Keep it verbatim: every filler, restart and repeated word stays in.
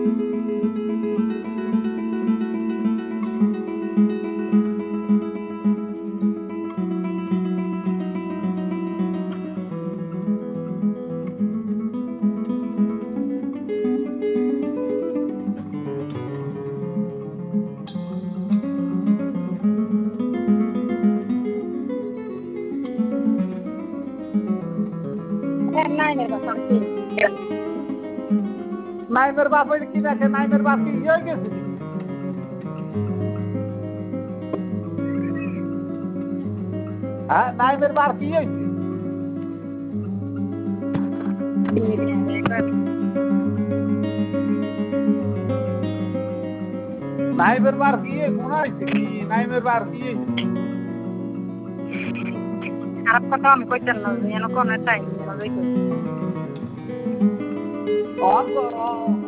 নাইমের বাপ হইলে কি দেখে? নাইমের বাপ কি ইয়ে হয়ে গেছে? হ্যাঁ, নাইমের বাপ কি হয়েছে? নাইমের বার কি গুণা হয়েছে? কি নাইমের বার কি হয়েছে? খারাপ কথা আমি কইতেন না, যেন কোনো টাইম